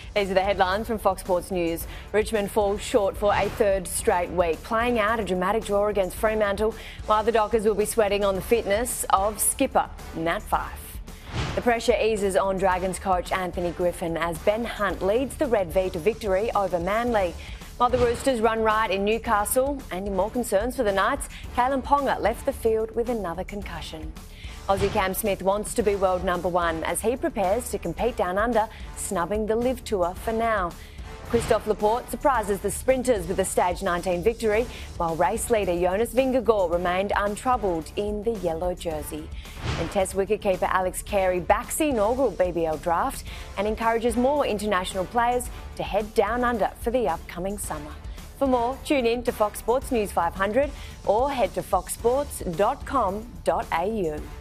These are the headlines from Fox Sports News. Richmond falls short for a third straight week, playing out a dramatic draw against Fremantle, while the Dockers will be sweating on the fitness of skipper Nat Fyfe. The pressure eases on Dragons coach Anthony Griffin as Ben Hunt leads the Red V to victory over Manly. While the Roosters run riot in Newcastle, and in more concerns for the Knights, Kalyn Ponga left the field with another concussion. Aussie Cam Smith wants to be world number one as he prepares to compete down under, snubbing the Live Tour for now. Christophe Laporte surprises the sprinters with a Stage 19 victory, while race leader Jonas Vingegaard remained untroubled in the yellow jersey. And Test wicketkeeper Alex Carey backs the inaugural BBL draft and encourages more international players to head down under for the upcoming summer. For more, tune in to Fox Sports News 500 or head to foxsports.com.au.